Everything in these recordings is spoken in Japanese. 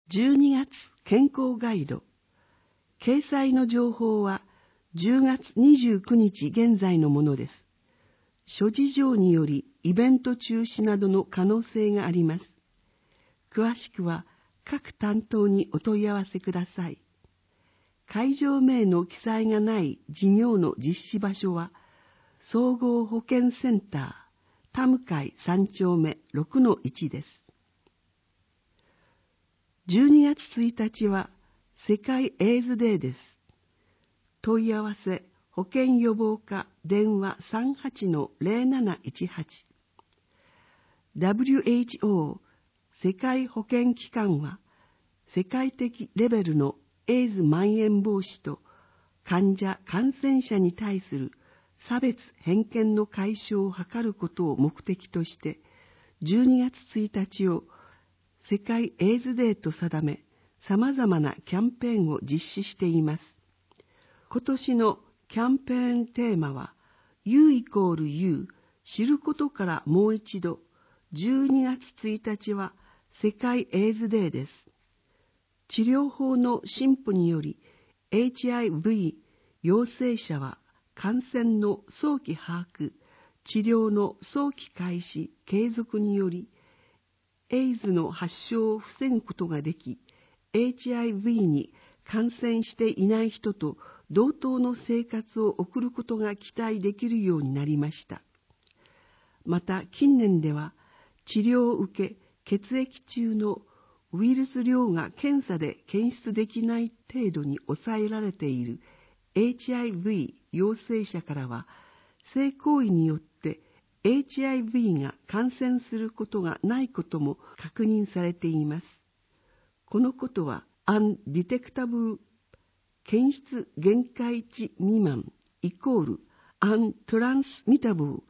12月健康ガイド。掲載の情報は10月29日現在のものです。諸事情によりイベント中止などの可能性があります。詳しくは各担当にお問い合わせください。会場名の記載がない事業の実施場所は、総合保健センター、田向3丁目 6-1 です。12月1日は世界エイズデーです。問い合わせ保健予防課電話 38-0718。 WHO 世界保健機関は、世界的レベルのエイズ蔓延防止と患者・感染者に対する差別・偏見の解消を図ることを目的として、12月1日を世界エイズデーと定め、様々なキャンペーンを実施しています。今年のキャンペーンテーマは、U=U、知ることからもう一度。12月1日は世界エイズデーです。治療法の進歩により、HIV 陽性者は感染の早期把握、治療の早期開始、継続により、エイズの発症を防ぐことができ、HIV に感染していない人と同等の生活を送ることが期待できるようになりました。また近年では、治療を受け、血液中のウイルス量が検査で検出できない程度に抑えられている HIV 陽性者からは、性行為によって HIV が感染することがないことも確認されています。このことは、undetectable 検出限界値未満=untransmittable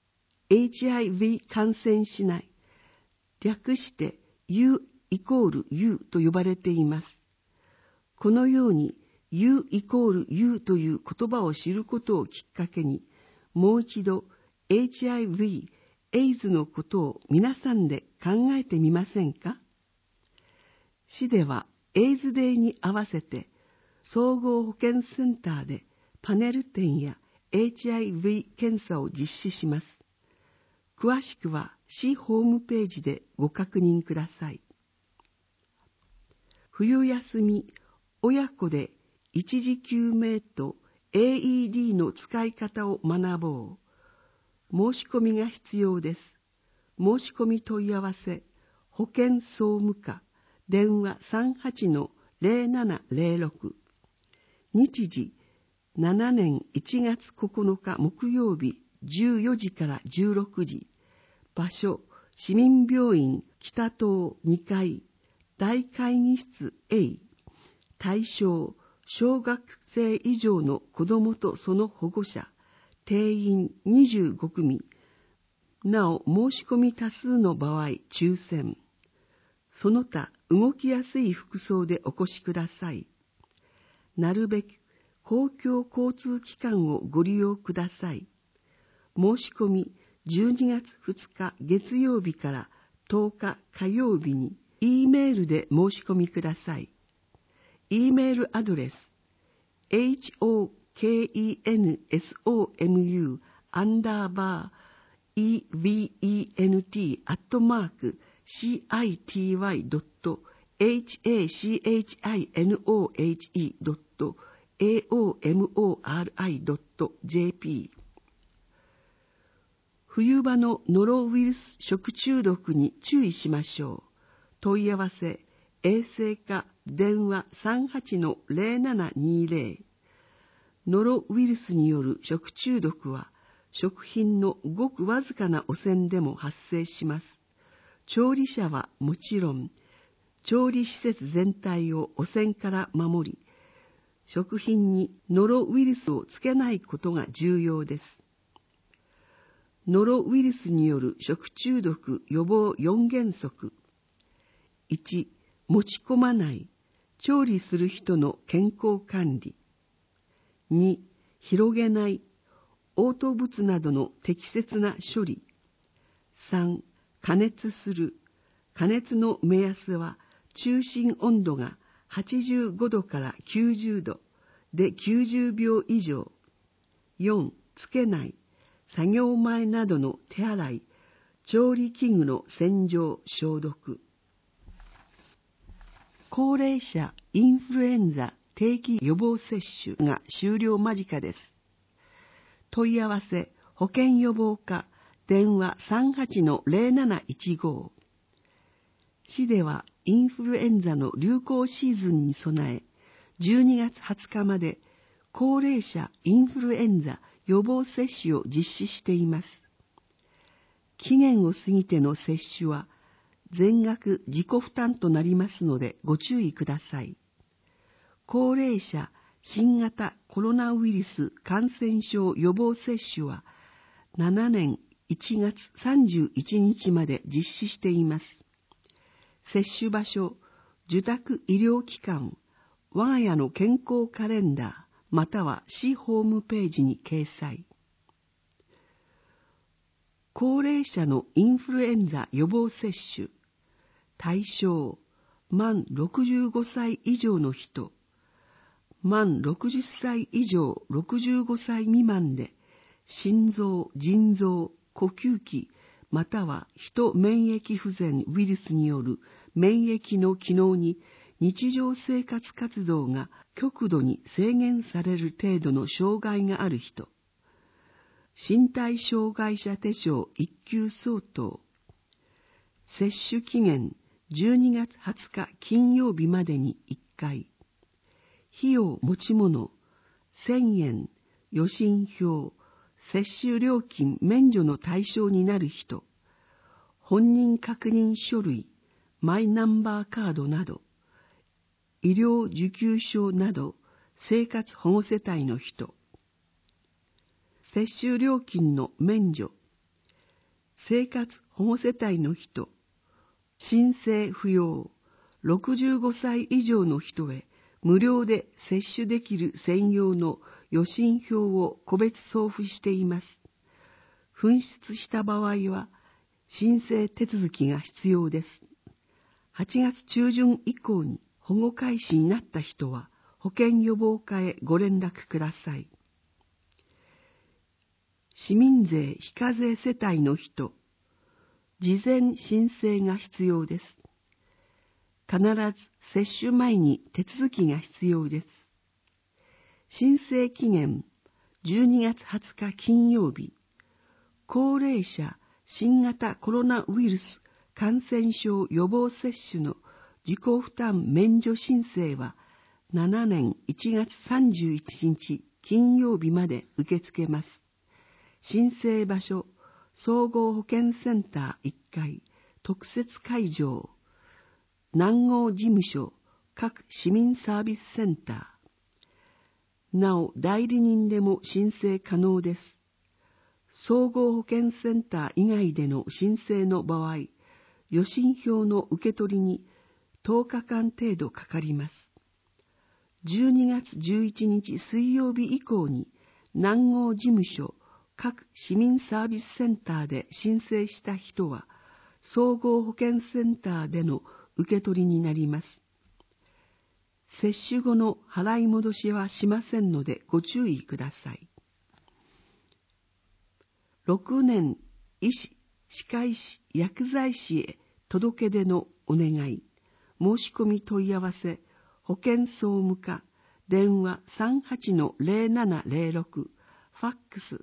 HIV 感染しない、略してU=U と呼ばれています。このように U=U という言葉を知ることをきっかけに、もう一度 HIV、エイズのことを皆さんで考えてみませんか？市ではエイズデーに合わせて、総合保健センターでパネル展や HIV 検査を実施します。詳しくは市ホームページでご確認ください。冬休み、親子で一時救命と AED の使い方を学ぼう。申し込みが必要です。申し込み問い合わせ、保健総務課、電話 38-0706。日時、7年1月9日木曜日14時から16時。場所、市民病院北棟2階、大会議室 A。対象、小学生以上の子どもとその保護者、定員25組。なお、申し込み多数の場合、抽選。その他、動きやすい服装でお越しください。なるべく公共交通機関をご利用ください。申し込み、12月2日月曜日から10日火曜日に E メールで申し込みください。E メールアドレス hokevent@city.city.aomori.jp。 冬場のノロウイルス食中毒に注意しましょう。問い合わせ、衛生課電話 38-0720。 ノロウイルスによる食中毒は、食品のごくわずかな汚染でも発生します。調理者はもちろん、調理施設全体を汚染から守り、食品にノロウイルスをつけないことが重要です。ノロウイルスによる食中毒予防4原則。1、持ち込まない、調理する人の健康管理。2、広げない、嘔吐物などの適切な処理。3、加熱する、加熱の目安は中心温度が85度から90度で90秒以上。4、つけない、作業前などの手洗い、調理器具の洗浄・消毒。高齢者インフルエンザ定期予防接種が終了間近です。問い合わせ、保健予防課、電話 38-0715。市ではインフルエンザの流行シーズンに備え、12月20日まで高齢者インフルエンザ予防接種を実施しています。期限を過ぎての接種は全額自己負担となりますのでご注意ください。高齢者新型コロナウイルス感染症予防接種は7年1月31日まで実施しています。接種場所、受託医療機関、我が家の健康カレンダー、または市ホームページに掲載。高齢者のインフルエンザ予防接種、対象、満65歳以上の人、満60歳以上65歳未満で、心臓、腎臓、呼吸器、または人免疫不全ウイルスによる免疫の機能に日常生活活動が極度に制限される程度の障害がある人、身体障害者手帳1級相当、接種期限12月20日金曜日までに1回、費用持ち物1000円、予診票、接種料金免除の対象になる人、本人確認書類、マイナンバーカードなど、医療受給証など生活保護世帯の人、接種料金の免除、生活保護世帯の人、申請不要、65歳以上の人へ無料で接種できる専用の予診票を個別送付しています。紛失した場合は申請手続きが必要です。8月中旬以降に保護開始になった人は保健予防課へご連絡ください。市民税非課税世帯の人、事前申請が必要です。必ず接種前に手続きが必要です。申請期限12月20日金曜日、高齢者新型コロナウイルス感染症予防接種の自己負担免除申請は7年1月31日金曜日まで受け付けます。申請場所、総合保健センター1階、特設会場、南郷事務所、各市民サービスセンター。なお、代理人でも申請可能です。総合保健センター以外での申請の場合、予診票の受け取りに10日間程度かかります。12月11日水曜日以降に南郷事務所、各市民サービスセンターで申請した人は、総合保健センターでの受け取りになります。接種後の払い戻しはしませんのでご注意ください。6年医師、歯科医師、薬剤師へ届け出のお願い、申し込み問い合わせ、保健総務課、電話 38-0706、ファックス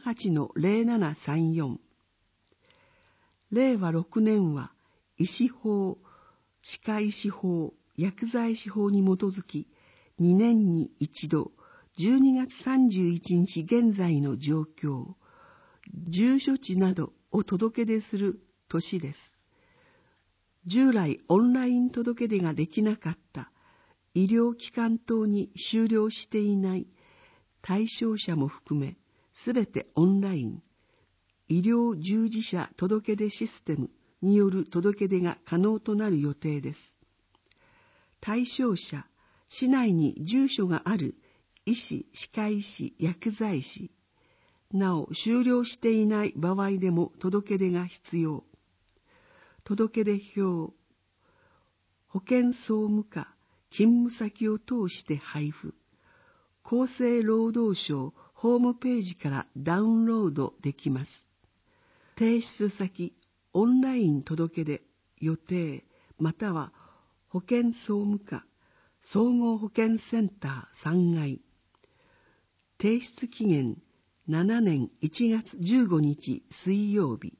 38-0734。令和6年は医師法、歯科医師法、薬剤師法に基づき、2年に一度、12月31日現在の状況、住所地などを届け出する年です。従来オンライン届け出ができなかった医療機関等に終了していない対象者も含め、すべてオンライン、医療従事者届出システムによる届け出が可能となる予定です。対象者、市内に住所がある医師、歯科医師、薬剤師、なお終了していない場合でも届け出が必要。届け出表、 保健総務課勤務先を通して配布。厚生労働省ホームページからダウンロードできます。提出先、オンライン届出、予定、または保健総務課、総合保健センター3階。提出期限、7年1月15日水曜日。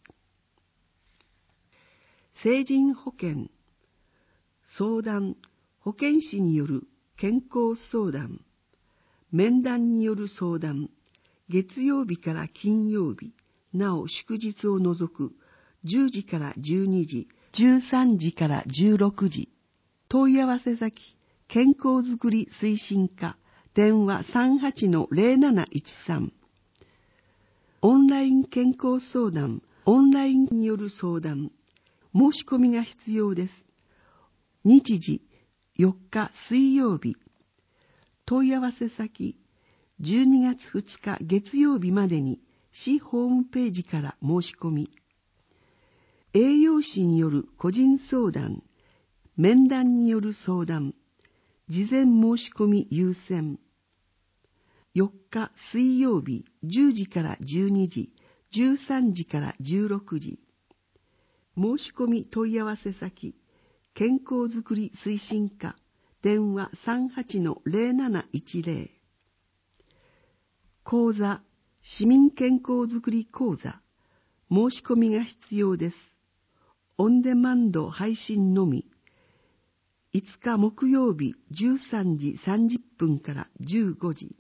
成人保険、相談、保健師による健康相談、面談による相談、月曜日から金曜日、なお祝日を除く10時から12時、13時から16時。問い合わせ先、健康づくり推進課、電話 38-0713。オンライン健康相談、オンラインによる相談、申し込みが必要です。日時、4日水曜日。問い合わせ先、12月2日月曜日までに市ホームページから申し込み。栄養士による個人相談、面談による相談、事前申し込み優先。4日水曜日10時から12時、13時から16時。申し込み問い合わせ先、健康づくり推進課、電話 38-0710。講座、市民健康づくり講座、申し込みが必要です。オンデマンド配信のみ。5日木曜日13時30分から15時。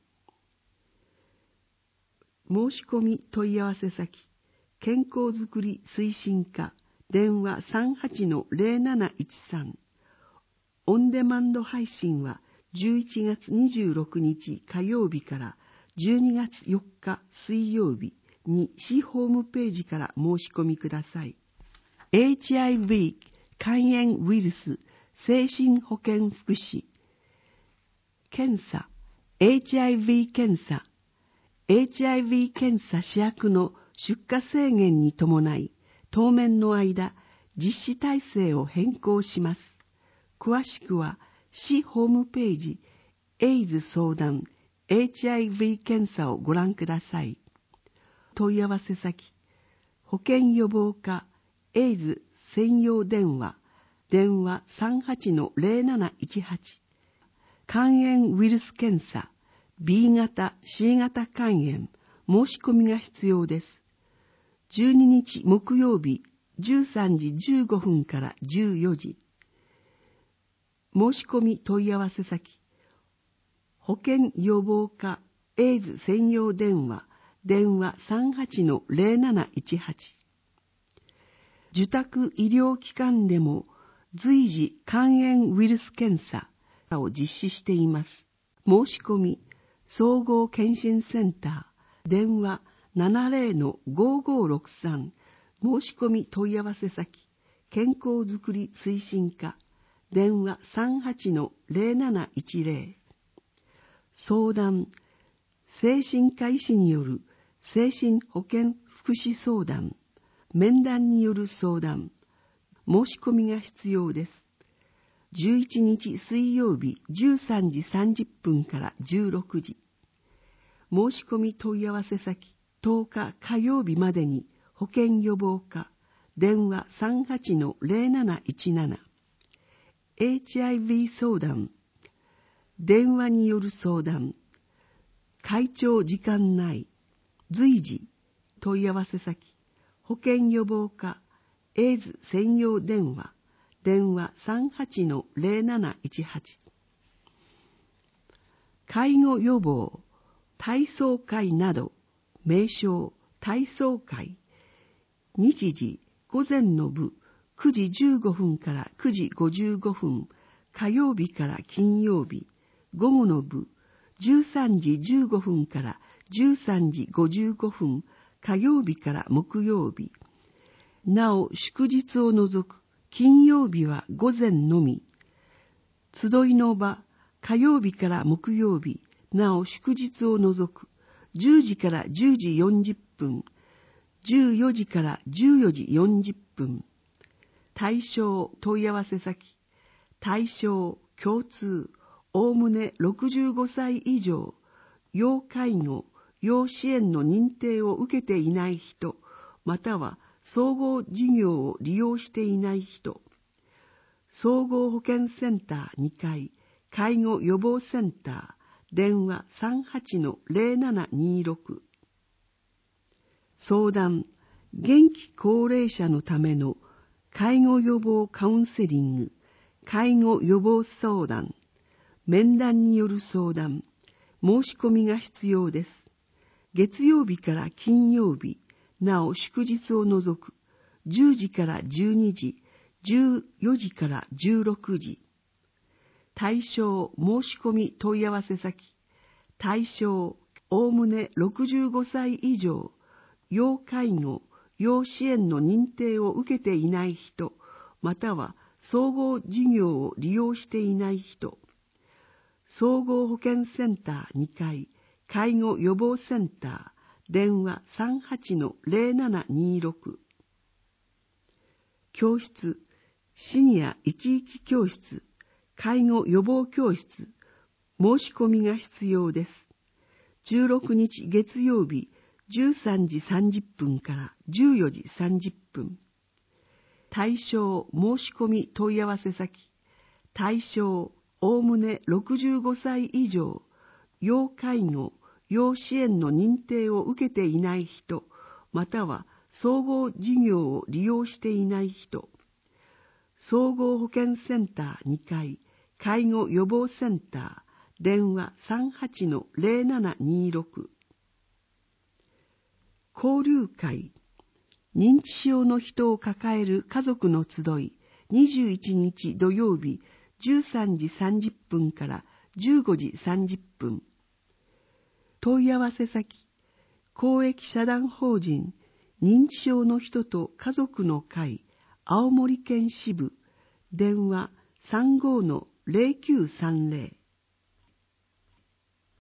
申し込み問い合わせ先、健康づくり推進課、電話 38-0713。オンデマンド配信は11月26日火曜日から12月4日水曜日に市ホームページから申し込みください。HIV 肝炎ウイルス精神保健福祉検査 HIV 検査 HIV 検査試薬の出荷制限に伴い当面の間実施体制を変更します。詳しくは市ホームページエイズ相談 HIV 検査をご覧ください。問い合わせ先、保健予防課エイズ専用電話、電話 38-0718。肝炎ウイルス検査 B 型 C 型肝炎、申し込みが必要です。12日木曜日13時15分から14時。申し込み問い合わせ先、保健予防課エイズ専用電話、電話 38-0718。受託医療機関でも随時肝炎ウイルス検査を実施しています。申し込み、総合検診センター、電話 70-5563。申し込み問い合わせ先、健康づくり推進課、電話 38-0710。相談、精神科医師による精神保健福祉相談、面談による相談、申し込みが必要です。11日水曜日13時30分から16時。申し込み問い合わせ先、10日火曜日までに保健予防課、電話 38-0717。HIV 相談、電話による相談、会長時間内、随時、問い合わせ先、保健予防課、エイズ専用電話、電話 38-0718。介護予防、体操会など、名称、体操会、日時、午前の部、9時15分から9時55分、火曜日から金曜日、午後の部、13時15分から13時55分、火曜日から木曜日。なお、祝日を除く、金曜日は午前のみ。集いの場、火曜日から木曜日、なお祝日を除く、10時から10時40分、14時から14時40分。対象問い合わせ先、 対象、共通、おおむね65歳以上、要介護、要支援の認定を受けていない人、または総合事業を利用していない人、総合保健センター2階、介護予防センター、電話 38-0726。相談、元気高齢者のための介護予防カウンセリング、介護予防相談、面談による相談、申し込みが必要です。月曜日から金曜日、なお祝日を除く、10時から12時、14時から16時。対象申し込み問い合わせ先、対象おおむね65歳以上、要介護、要支援の認定を受けていない人、または総合事業を利用していない人、総合保健センター2階、介護予防センター、電話 38-0726。教室、シニア生き生き教室、介護予防教室、申し込みが必要です。16日月曜日、13時30分から14時30分。対象申し込み問い合わせ先、対象おおむね65歳以上、要介護、要支援の認定を受けていない人、または総合事業を利用していない人、総合保健センター2階、介護予防センター、電話 38-0726。交流会、認知症の人を抱える家族の集い、21日土曜日、13時30分から15時30分。問い合わせ先、公益社団法人認知症の人と家族の会、青森県支部、電話 35-0930。